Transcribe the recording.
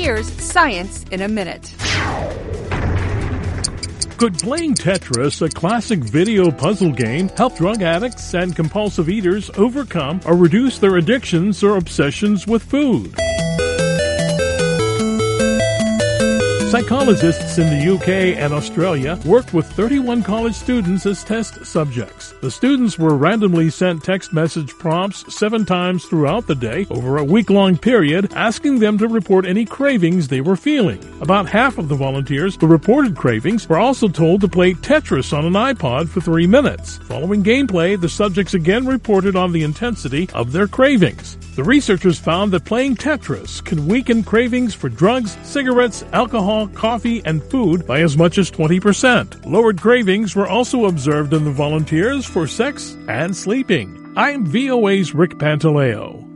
Here's Science in a Minute. Could playing Tetris, a classic video puzzle game, help drug addicts and compulsive eaters overcome or reduce their addictions or obsessions with food? Psychologists in the UK and Australia worked with 31 college students as test subjects. The students were randomly sent text message prompts 7 times throughout the day over a week-long period, asking them to report any cravings they were feeling. About half of the volunteers who reported cravings were also told to play Tetris on an iPod for 3 minutes. Following gameplay, the subjects again reported on the intensity of their cravings. The researchers found that playing Tetris can weaken cravings for drugs, cigarettes, alcohol, coffee, and food by as much as 20%. Lowered cravings were also observed in the volunteers for sex and sleeping. I'm VOA's Rick Pantaleo.